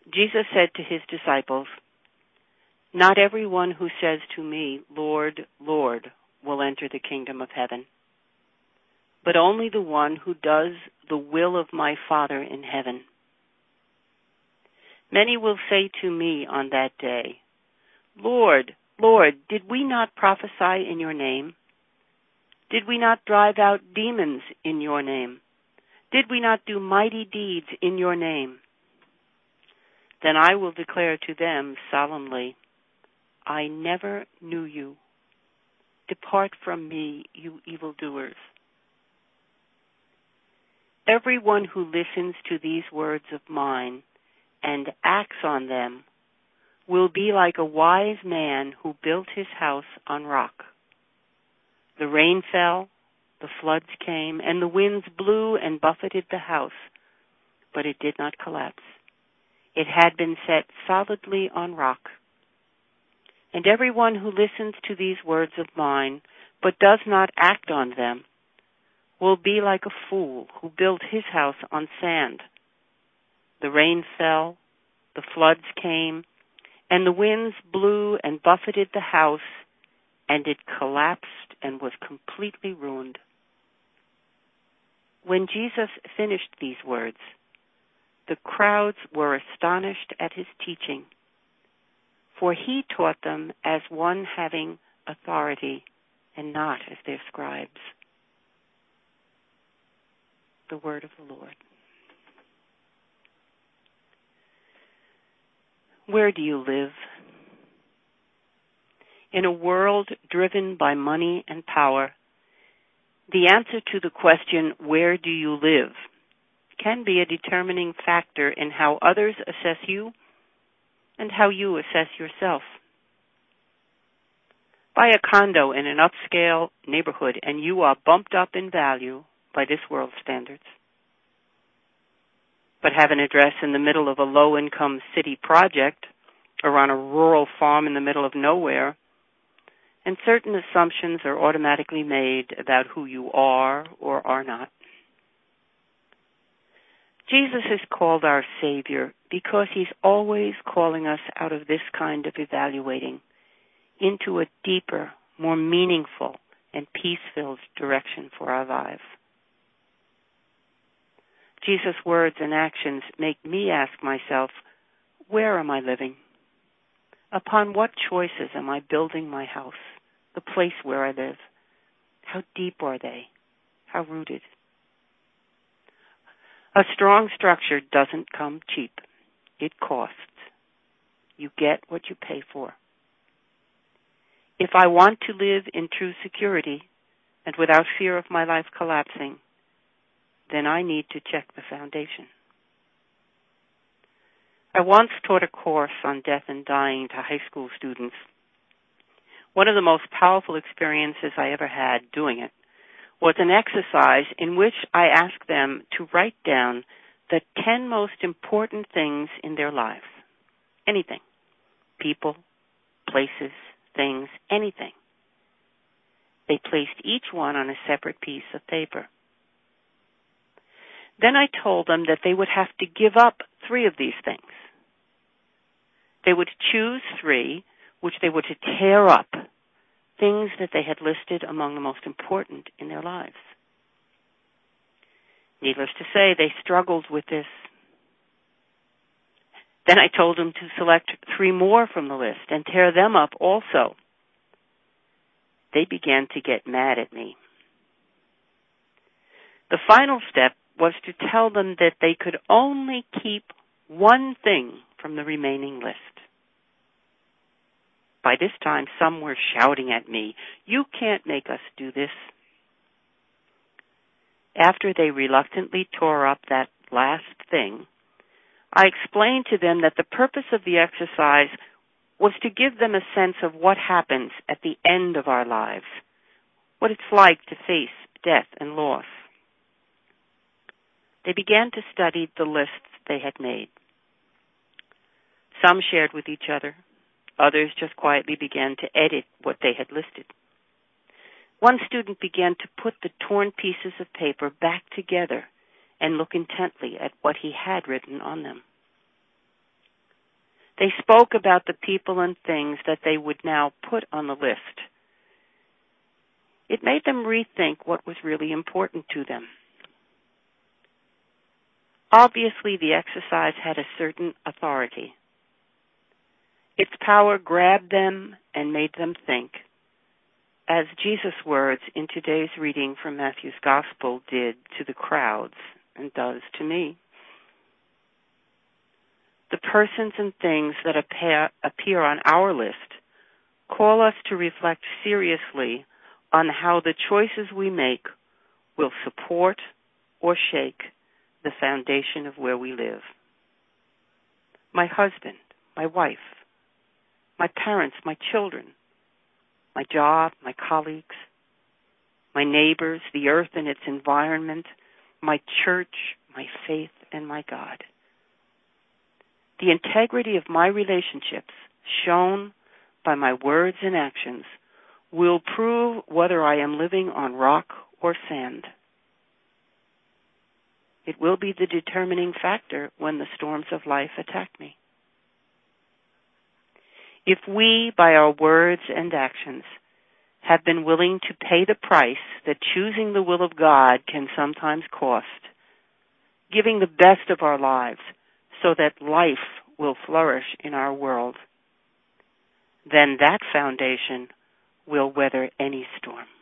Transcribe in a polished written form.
Jesus said to his disciples, "Not everyone who says to me, 'Lord, Lord,' will enter the kingdom of heaven, but only the one who does the will of my Father in heaven. Many will say to me on that day, 'Lord, Lord, did we not prophesy in your name? Did we not drive out demons in your name? Did we not do mighty deeds in your name?' Then I will declare to them solemnly, 'I never knew you. Depart from me, you evildoers.' Everyone who listens to these words of mine and acts on them will be like a wise man who built his house on rock. The rain fell, the floods came, and the winds blew and buffeted the house, but it did not collapse. It had been set solidly on rock. And everyone who listens to these words of mine, but does not act on them, will be like a fool who built his house on sand. The rain fell, the floods came, and the winds blew and buffeted the house, and it collapsed and was completely ruined." When Jesus finished these words, the crowds were astonished at his teaching, for he taught them as one having authority and not as their scribes. The word of the Lord. Where do you live? In a world driven by money and power, the answer to the question, "Where do you live?" can be a determining factor in how others assess you and how you assess yourself. Buy a condo in an upscale neighborhood and you are bumped up in value by this world's standards. But have an address in the middle of a low-income city project or on a rural farm in the middle of nowhere, and certain assumptions are automatically made about who you are or are not. Jesus is called our Savior because he's always calling us out of this kind of evaluating into a deeper, more meaningful, and peace-filled direction for our lives. Jesus' words and actions make me ask myself, where am I living? Upon what choices am I building my house, the place where I live? How deep are they? How rooted? A strong structure doesn't come cheap. It costs. You get what you pay for. If I want to live in true security and without fear of my life collapsing, then I need to check the foundation. I once taught a course on death and dying to high school students. One of the most powerful experiences I ever had doing it was an exercise in which I asked them to write down the 10 most important things in their lives. Anything. People, places, things, anything. They placed each one on a separate piece of paper. Then I told them that they would have to give up 3 of these things. They would choose 3, which they were to tear up, things that they had listed among the most important in their lives. Needless to say, they struggled with this. Then I told them to select 3 more from the list and tear them up also. They began to get mad at me. The final step was to tell them that they could only keep 1 thing from the remaining list. By this time, some were shouting at me, "You can't make us do this." After they reluctantly tore up that last thing, I explained to them that the purpose of the exercise was to give them a sense of what happens at the end of our lives, what it's like to face death and loss. They began to study the lists they had made. Some shared with each other. Others just quietly began to edit what they had listed. One student began to put the torn pieces of paper back together and look intently at what he had written on them. They spoke about the people and things that they would now put on the list. It made them rethink what was really important to them. Obviously, the exercise had a certain authority. Its power grabbed them and made them think, as Jesus' words in today's reading from Matthew's Gospel did to the crowds and does to me. The persons and things that appear on our list call us to reflect seriously on how the choices we make will support or shake the foundation of where we live. My husband, my wife, my parents, my children, my job, my colleagues, my neighbors, the earth and its environment, my church, my faith, and my God. The integrity of my relationships, shown by my words and actions, will prove whether I am living on rock or sand. It will be the determining factor when the storms of life attack me. If we, by our words and actions, have been willing to pay the price that choosing the will of God can sometimes cost, giving the best of our lives so that life will flourish in our world, then that foundation will weather any storm.